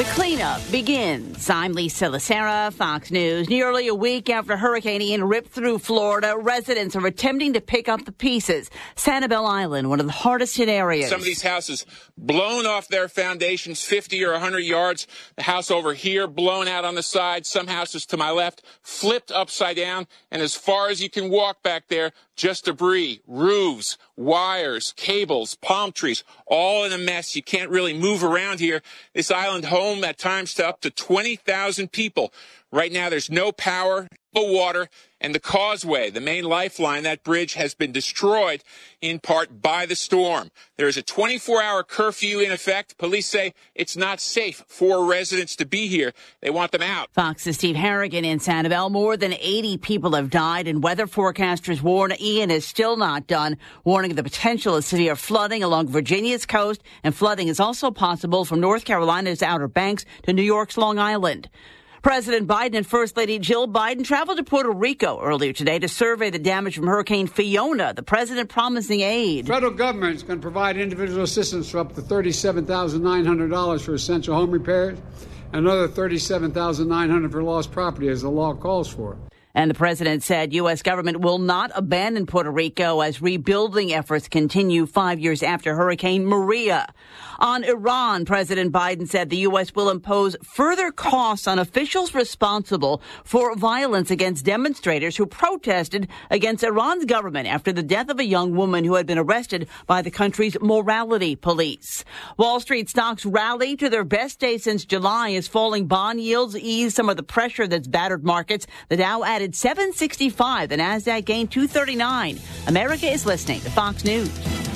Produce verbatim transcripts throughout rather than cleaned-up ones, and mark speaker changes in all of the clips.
Speaker 1: cleanup begins. I'm Lisa Lacera, Fox News. Nearly a week after Hurricane Ian ripped through Florida, residents are attempting to pick up the pieces. Sanibel Island, one of the hardest hit areas.
Speaker 2: Some of these houses blown off their foundations fifty or one hundred yards. The house over here blown out on the side. Some houses to my left flipped upside down. And as far as you can walk back there, just debris, roofs, wires, cables, palm trees, all in a mess. You can't really move around here. This island home at times to up to twenty thousand people. Right now, there's no power, no water, and the causeway, the main lifeline, that bridge has been destroyed in part by the storm. There is a twenty-four hour curfew in effect. Police say it's not safe for residents to be here. They want them out.
Speaker 1: Fox's Steve Harrigan in Sanibel. More than eighty people have died, and weather forecasters warn Ian is still not done, warning of the potential of severe flooding along Virginia's coast, and flooding is also possible from North Carolina's Outer Banks to New York's Long Island. President Biden and First Lady Jill Biden traveled to Puerto Rico earlier today to survey the damage from Hurricane Fiona, the president promising aid.
Speaker 3: The federal government is going to provide individual assistance for up to thirty-seven thousand nine hundred dollars for essential home repairs and another thirty-seven thousand nine hundred dollars for lost property, as the law calls for.
Speaker 1: And the president said U S government will not abandon Puerto Rico as rebuilding efforts continue five years after Hurricane Maria. On Iran, President Biden said the U S will impose further costs on officials responsible for violence against demonstrators who protested against Iran's government after the death of a young woman who had been arrested by the country's morality police. Wall Street stocks rally to their best day since July as falling bond yields ease some of the pressure that's battered markets. The Dow added seven sixty-five. The Nasdaq gained two thirty-nine. America is listening to Fox News.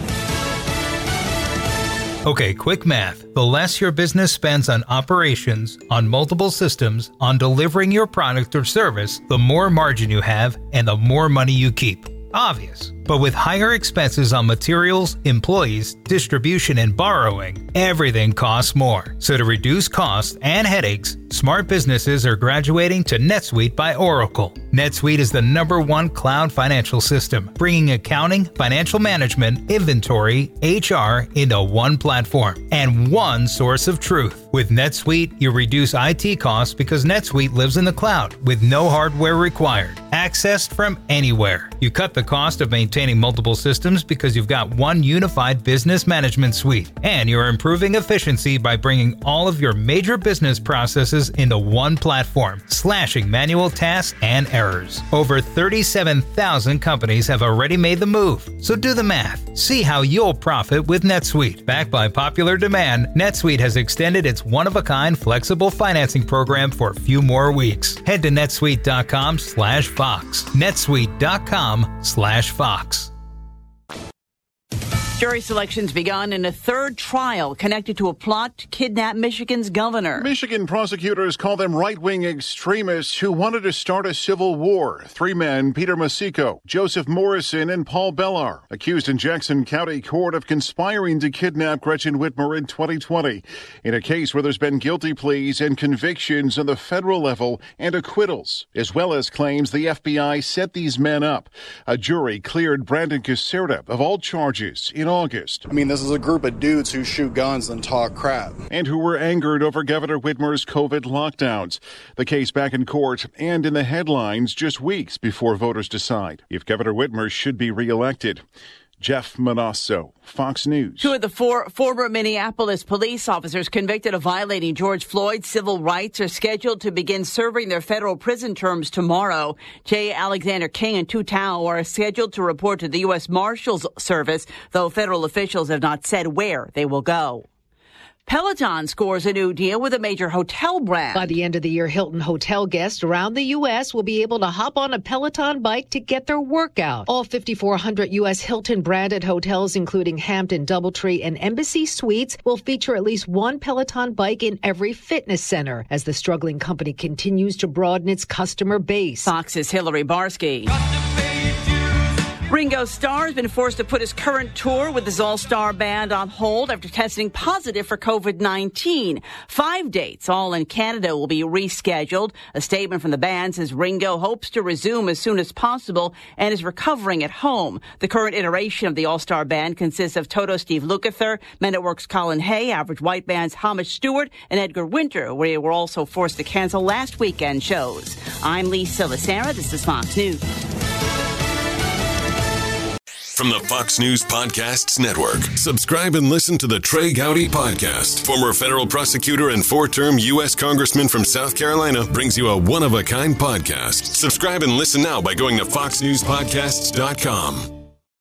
Speaker 4: Okay, quick math. The less your business spends on operations, on multiple systems, on delivering your product or service, the more margin you have and the more money you keep. Obvious. But with higher expenses on materials, employees, distribution, and borrowing, everything costs more. So to reduce costs and headaches, smart businesses are graduating to NetSuite by Oracle. NetSuite is the number one cloud financial system, bringing accounting, financial management, inventory, H R into one platform and one source of truth. With NetSuite, you reduce I T costs because NetSuite lives in the cloud with no hardware required, accessed from anywhere. You cut the cost of maintaining multiple systems because you've got one unified business management suite, and you're improving efficiency by bringing all of your major business processes into one platform, slashing manual tasks and errors. Over thirty-seven thousand companies have already made the move, so do the math. See how you'll profit with NetSuite. Backed by popular demand, NetSuite has extended its one-of-a-kind flexible financing program for a few more weeks. Head to netsuite.com slash Fox. netsuite.com slash Fox.
Speaker 1: Jury selection's begun in a third trial connected to a plot to kidnap Michigan's governor.
Speaker 5: Michigan prosecutors call them right-wing extremists who wanted to start a civil war. Three men, Peter Masico, Joseph Morrison, and Paul Bellar, accused in Jackson County Court of conspiring to kidnap Gretchen Whitmer in twenty twenty, in a case where there's been guilty pleas and convictions on the federal level and acquittals, as well as claims the F B I set these men up. A jury cleared Brandon Caserta of all charges in August.
Speaker 6: I mean, this is a group of dudes who shoot guns and talk crap.
Speaker 5: And who were angered over Governor Whitmer's COVID lockdowns. The case back in court and in the headlines just weeks before voters decide if Governor Whitmer should be reelected. Jeff Manasso, Fox News.
Speaker 1: Two of the four former Minneapolis police officers convicted of violating George Floyd's civil rights are scheduled to begin serving their federal prison terms tomorrow. J. Alexander King and Tu Tao are scheduled to report to the U S Marshals Service, though federal officials have not said where they will go. Peloton scores a new deal with a major hotel brand.
Speaker 7: By the end of the year, Hilton hotel guests around the U S will be able to hop on a Peloton bike to get their workout. All fifty-four hundred U S Hilton branded hotels, including Hampton, Doubletree, and Embassy Suites, will feature at least one Peloton bike in every fitness center as the struggling company continues to broaden its customer base.
Speaker 1: Fox's Hillary Barsky. Ringo Starr has been forced to put his current tour with his all-star band on hold after testing positive for covid nineteen. Five dates, all in Canada, will be rescheduled. A statement from the band says Ringo hopes to resume as soon as possible and is recovering at home. The current iteration of the all-star band consists of Toto Steve Lukather, Men at Work's Colin Hay, Average White Band's Hamish Stewart, and Edgar Winter, where they were also forced to cancel last weekend shows. I'm Lisa Lacera. This is Fox News.
Speaker 8: From the Fox News Podcasts Network, subscribe and listen to the Trey Gowdy Podcast. Former federal prosecutor and four-term U S Congressman from South Carolina brings you a one-of-a-kind podcast. Subscribe and listen now by going to fox news podcasts dot com.